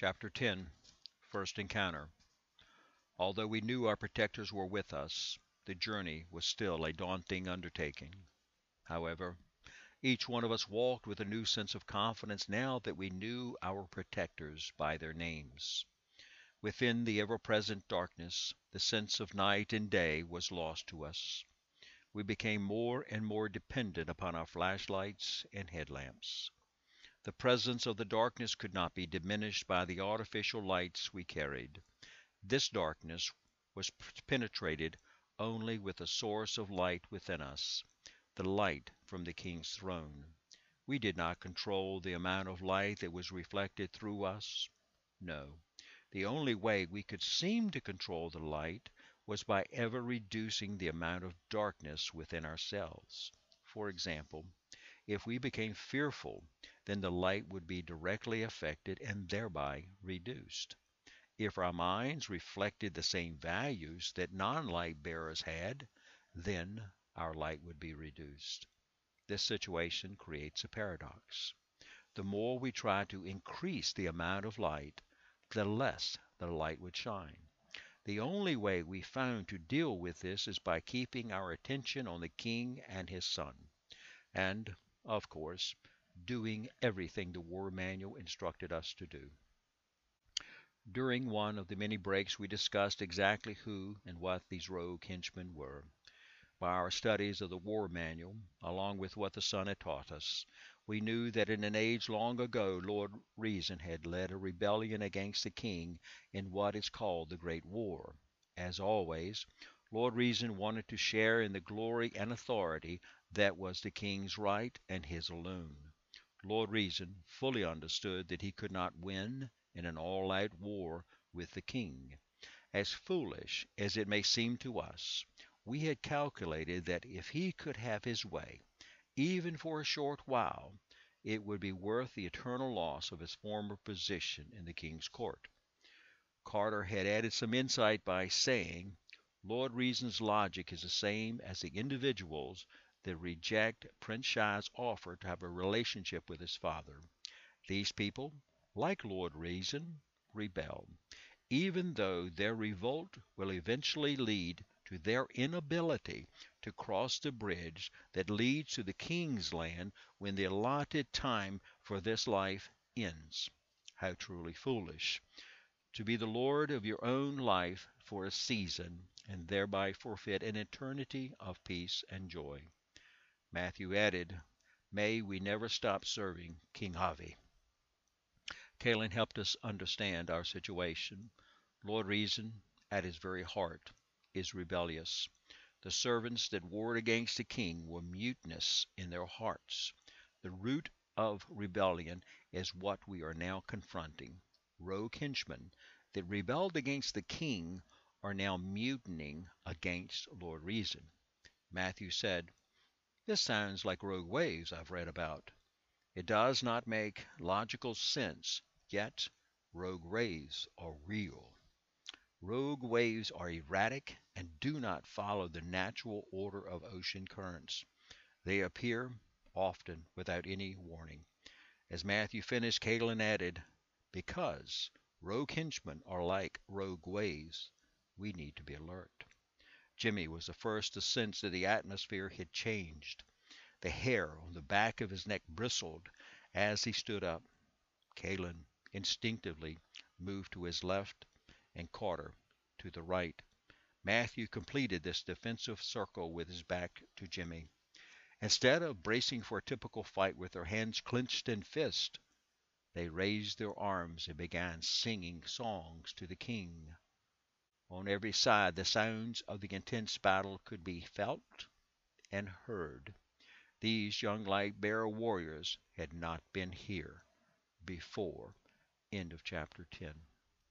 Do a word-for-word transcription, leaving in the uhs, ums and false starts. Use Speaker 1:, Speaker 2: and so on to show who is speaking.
Speaker 1: Chapter ten, First Encounter. Although we knew our protectors were with us, the journey was still a daunting undertaking. However, each one of us walked with a new sense of confidence now that we knew our protectors by their names. Within the ever-present darkness, the sense of night and day was lost to us. We became more and more dependent upon our flashlights and headlamps. The presence of the darkness could not be diminished by the artificial lights we carried. This darkness was penetrated only with the source of light within us, the light from the King's throne. We did not control the amount of light that was reflected through us. No, the only way we could seem to control the light was by ever reducing the amount of darkness within ourselves. For example, if we became fearful, then the light would be directly affected and thereby reduced. If our minds reflected the same values that non-light bearers had, then our light would be reduced. This situation creates a paradox. The more we try to increase the amount of light, the less the light would shine. The only way we found to deal with this is by keeping our attention on the King and his Son, and, of course, doing everything the War Manual instructed us to do. During one of the many breaks, we discussed exactly who and what these rogue henchmen were. By our studies of the War Manual, along with what the Son had taught us, we knew that in an age long ago Lord Reason had led a rebellion against the King in what is called the Great War. As always, Lord Reason wanted to share in the glory and authority that was the King's right and his alone. Lord Reason fully understood that he could not win in an all-out war with the King. As foolish as it may seem to us, we had calculated that if he could have his way, even for a short while, it would be worth the eternal loss of his former position in the King's court. Carter had added some insight by saying, Lord Reason's logic is the same as the individuals that reject Prince Shi's offer to have a relationship with his father. These people, like Lord Reason, rebel, even though their revolt will eventually lead to their inability to cross the bridge that leads to the King's land when the allotted time for this life ends. How truly foolish! To be the Lord of your own life for a season and thereby forfeit an eternity of peace and joy. Matthew added, May we never stop serving King Havi. Kalen helped us understand our situation. Lord Reason, at his very heart, is rebellious. The servants that warred against the king were mutinous in their hearts. The root of rebellion is what we are now confronting. Rogue henchmen that rebelled against the king are now mutinying against Lord Reason. Matthew said, This sounds like rogue waves I've read about. It does not make logical sense, yet rogue waves are real. Rogue waves are erratic and do not follow the natural order of ocean currents. They appear often without any warning. As Matthew finished, Kalen added, Because rogue henchmen are like rogue waves, we need to be alert. Jimmy was the first to sense that the atmosphere had changed. The hair on the back of his neck bristled as he stood up. Kalen instinctively moved to his left and Carter to the right. Matthew completed this defensive circle with his back to Jimmy. Instead of bracing for a typical fight with their hands clenched in fist, they raised their arms and began singing songs to the king. On every side, the sounds of the intense battle could be felt and heard. These young light-bearer warriors had not been here before. End of chapter ten.